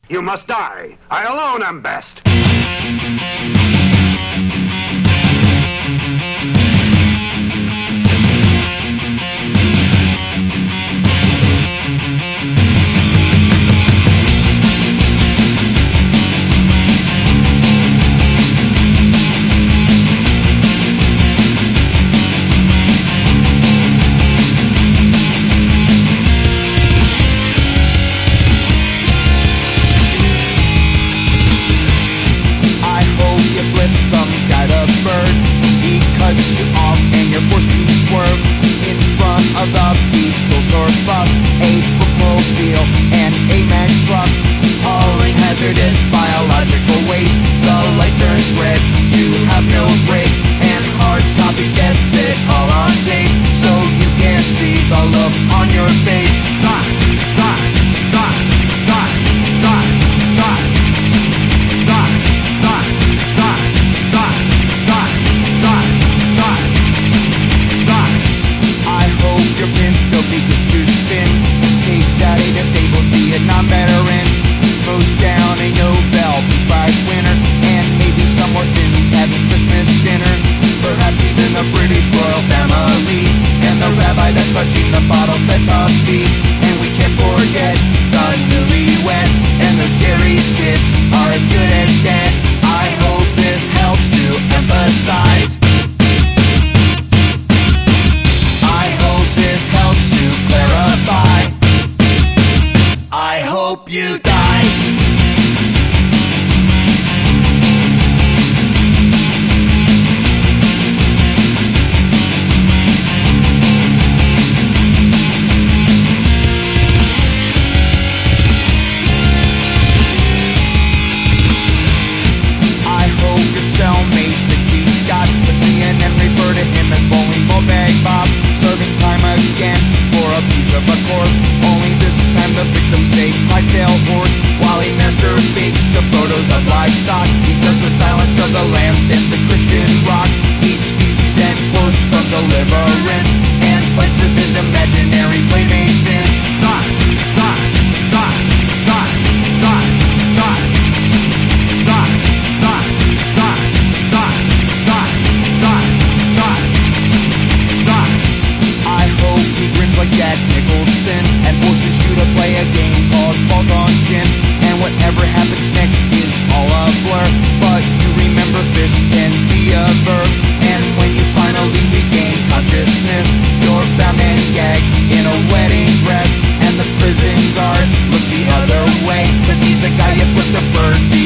You must die. I alone am best. You off and you're forced to swerve in front of the Beatles or bus, a bookmobile and a Mack truck, hauling hazardous biological waste. The light turns red, you have no brakes, and hard copy gets it all on tape, so you can see the look on your face. Non-veteran goes down a Nobel Peace Prize winner, and maybe some orphans having Christmas dinner. Perhaps even the British royal family, and the rabbi that's touching the bottle-fed puppy. And we can't forget the newlyweds, and those Jerry's kids are as good as dead. I hope this helps to emphasize. I hope this helps to clarify. I hope you die. I hope your cellmate thinks he's got, but CNN refer to him as bowling ball bag Bob, serving time again for a piece of a corpse. Only this time the victim's a Clydesdale horse, while he masturbates to photos of livestock. He does the Silence of the Lambs, dance to Christian rock, eats species and quotes from Deliverance, and fights with his imaginary playmate Vince. I hope he grins like Jack Nicholson and forces you to play a game called Balls on Gin, and whatever happens next is all a blur, but you remember this can be a verb. And when you finally regain consciousness, you're bound and gagged in a wedding dress, and the prison guard looks the other way, 'cause he's the guy you flipped the bird